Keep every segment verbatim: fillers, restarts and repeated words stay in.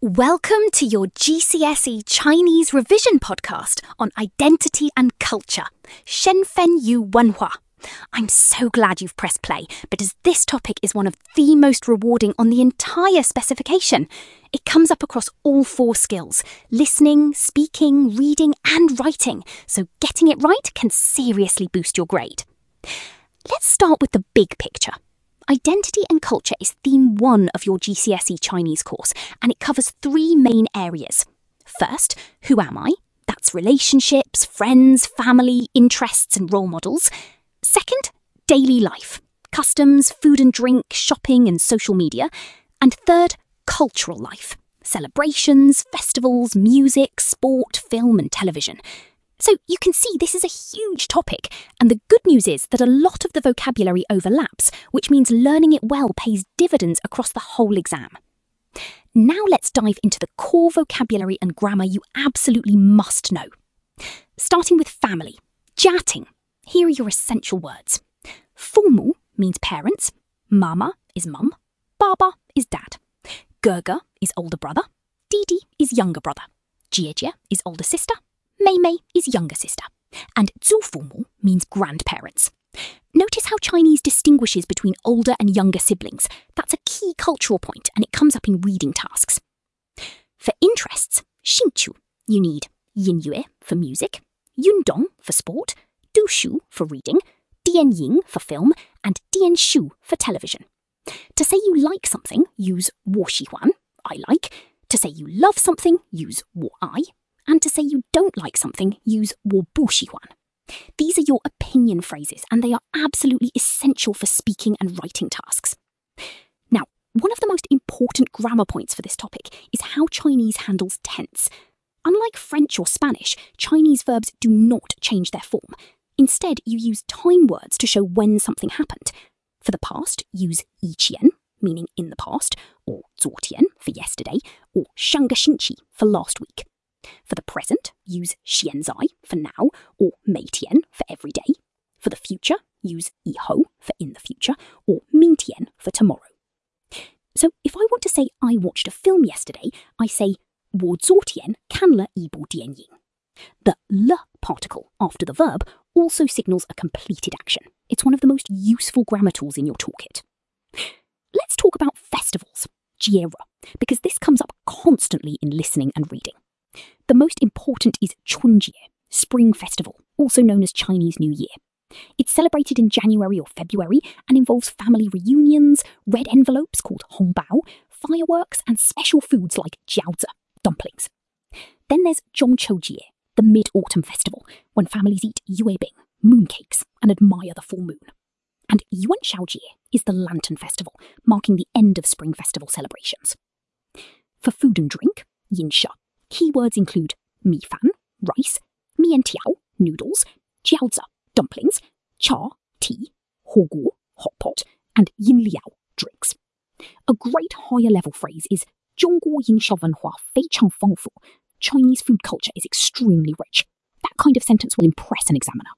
Welcome to your G C S E Chinese revision podcast on identity and culture, Shenfen Yu Wenhua. I'm so glad you've pressed play, because this topic is one of the most rewarding on the entire specification. It comes up across all four skills: listening, speaking, reading and writing, so getting it right can seriously boost your grade. Let's start with the big picture. Identity and culture is theme one of your G C S E Chinese course, and it covers three main areas. First, who am I? That's relationships, friends, family, interests and role models. Second, daily life, customs, food and drink, shopping and social media. And third, cultural life, celebrations, festivals, music, sport, film and television. So you can see this is a huge topic, and the good news is that a lot of the vocabulary overlaps, which means learning it well pays dividends across the whole exam. Now let's dive into the core vocabulary and grammar you absolutely must know. Starting with family. Jiating. Here are your essential words. Fumu means parents. Mama is mum. Baba is dad. Gerger is older brother. Didi is younger brother. Jiejie is older sister. Mei Mei is younger sister, and zufumu means grandparents. Notice how Chinese distinguishes between older and younger siblings. That's a key cultural point, and it comes up in reading tasks. For interests, xingqiu, you need yinyue for music, yundong for sport, dushu for reading, dianying for film, and dianshu for television. To say you like something, use wo xihuan, I like. To say you love something, use wo ai. And to say you don't like something, use 我不喜欢. These are your opinion phrases, and they are absolutely essential for speaking and writing tasks. Now, one of the most important grammar points for this topic is how Chinese handles tense. Unlike French or Spanish, Chinese verbs do not change their form. Instead, you use time words to show when something happened. For the past, use 以前, meaning in the past, or 昨天 for yesterday, or 上个星期 for last week. For the present, use 现在 for now, or 每天 for every day. For the future, use 以后 for in the future, or 明天 for tomorrow. So if I want to say I watched a film yesterday, I say 我昨天看了一部电影. The le particle after the verb also signals a completed action. It's one of the most useful grammar tools in your toolkit. Let's talk about festivals, jiera, because this comes up constantly in listening and reading. The most important is Chunjie, Spring Festival, also known as Chinese New Year. It's celebrated in January or February and involves family reunions, red envelopes called hongbao, fireworks and special foods like jiaozi, dumplings. Then there's Zhongqiujie, the Mid-Autumn Festival, when families eat yuebing, mooncakes, and admire the full moon. And Yuanxiaojie is the Lantern Festival, marking the end of Spring Festival celebrations. For food and drink, yinsha. Keywords include mi fan, rice, mian tiao, noodles, jiaozi, dumplings, cha, tea, hogu, hot pot, and yin liao, drinks. A great higher level phrase is 中国饮食文化非常丰富. Chinese food culture is extremely rich. That kind of sentence will impress an examiner.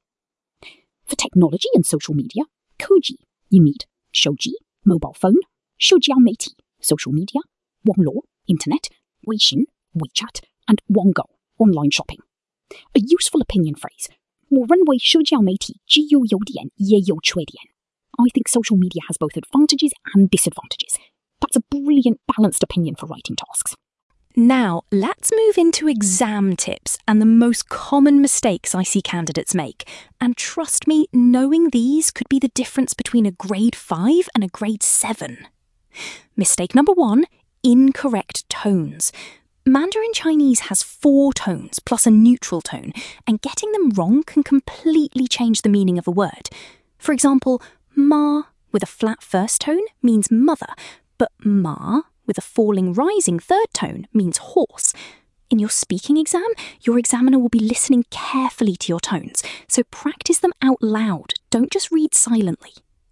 For technology and social media, Koji, you need Shouji, mobile phone, Shoujiaomeiqi, social media, Wangluo, internet, Weixin, WeChat, and Wanggou, online shopping. A useful opinion phrase. 我认为社交媒体既有优点也有缺点. I think social media has both advantages and disadvantages. That's a brilliant balanced opinion for writing tasks. Now, let's move into exam tips and the most common mistakes I see candidates make. And trust me, knowing these could be the difference between a grade five and a grade seven. Mistake number one, incorrect tones. Mandarin Chinese has four tones plus a neutral tone, and getting them wrong can completely change the meaning of a word. For example, ma with a flat first tone means mother, but ma with a falling rising third tone means horse. In your speaking exam, your examiner will be listening carefully to your tones, so practice them out loud, don't just read silently.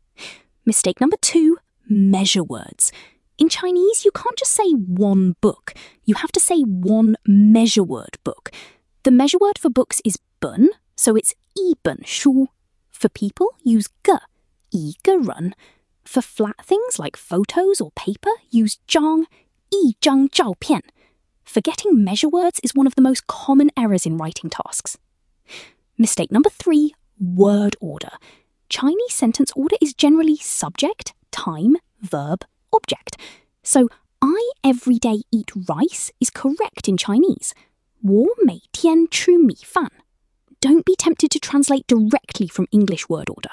Mistake number two, measure words. In Chinese, you can't just say one book. You have to say one measure word book. The measure word for books is ben, so it's 一本书. For people, use ge, 一个人. For flat things like photos or paper, use 张, 一张照片. Forgetting measure words is one of the most common errors in writing tasks. Mistake number three, word order. Chinese sentence order is generally subject, time, verb, object. So, I every day eat rice is correct in Chinese. 我每天吃米饭. Don't be tempted to translate directly from English word order.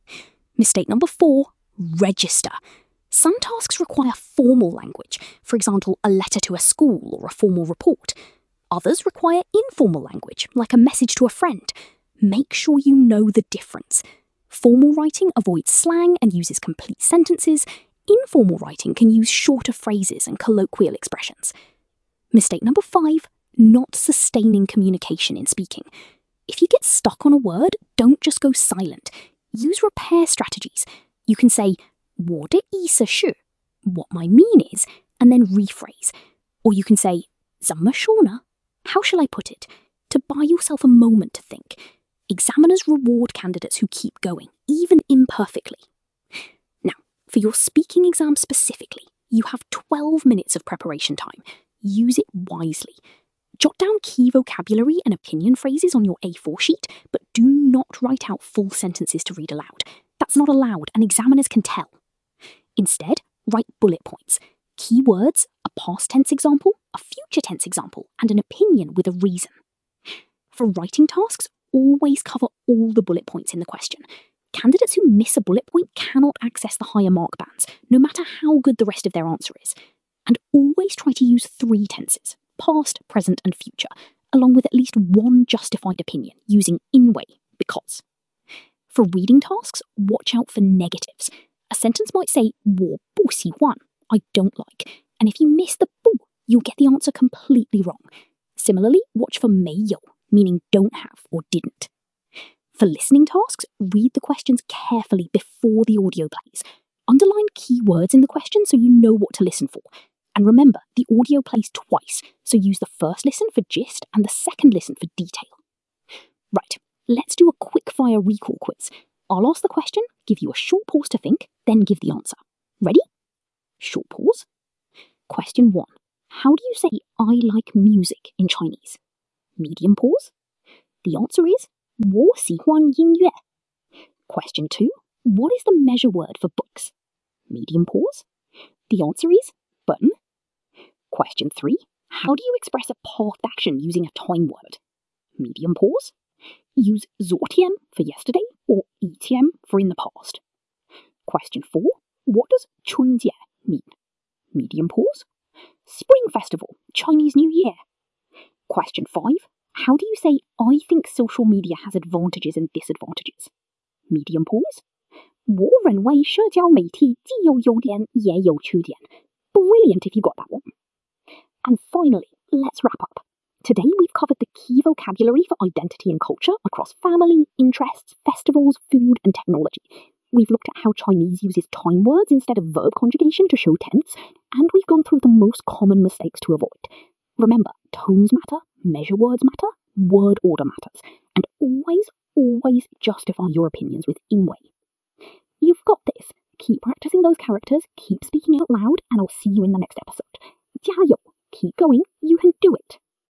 Mistake number four, register. Some tasks require formal language, for example, a letter to a school or a formal report. Others require informal language, like a message to a friend. Make sure you know the difference. Formal writing avoids slang and uses complete sentences. Informal writing can use shorter phrases and colloquial expressions. Mistake number five, not sustaining communication in speaking. If you get stuck on a word, don't just go silent. Use repair strategies. You can say, 我的意思是, what my mean is, and then rephrase. Or you can say, 怎么说呢? How shall I put it? To buy yourself a moment to think. Examiners reward candidates who keep going, even imperfectly. Now, for your speaking exam specifically, you have twelve minutes of preparation time. Use it wisely. Jot down key vocabulary and opinion phrases on your A four sheet, but do not write out full sentences to read aloud. That's not allowed, and examiners can tell. Instead, write bullet points, key words, a past tense example, a future tense example, and an opinion with a reason. For writing tasks, always cover all the bullet points in the question. Candidates who miss a bullet point cannot access the higher mark bands, no matter how good the rest of their answer is. And always try to use three tenses, past, present, and future, along with at least one justified opinion, using in way, because. For reading tasks, watch out for negatives. A sentence might say, 我不喜欢, I don't like, and if you miss the 不, you'll get the answer completely wrong. Similarly, watch for 没有, meaning don't have or didn't. For listening tasks, read the questions carefully before the audio plays. Underline key words in the question so you know what to listen for. And remember, the audio plays twice, so use the first listen for gist and the second listen for detail. Right, let's do a quick-fire recall quiz. I'll ask the question, give you a short pause to think, then give the answer. Ready? Short pause. Question one. How do you say I like music in Chinese? Medium pause. The answer is 我喜欢音乐. Question two. What is the measure word for books? Medium pause. The answer is 本. Question three. How do you express a past action using a time word? Medium pause. Use 昨天 for yesterday or 以前 for in the past. Question four. What does 春节 mean? Medium pause. Spring festival, Chinese New Year. Question five. How do you say I think social media has advantages and disadvantages? Medium pause. 我认为社交媒体既有优点也有缺点. Brilliant if you got that one. And finally, let's wrap up. Today we've covered the key vocabulary for identity and culture across family, interests, festivals, food and technology. We've looked at how Chinese uses time words instead of verb conjugation to show tense, and we've gone through the most common mistakes to avoid. Remember, tones matter, measure words matter, word order matters, and always, always justify your opinions with in way. You've got this. Keep practicing those characters, keep speaking out loud, and I'll see you in the next episode. 加油! Keep going, you can do it!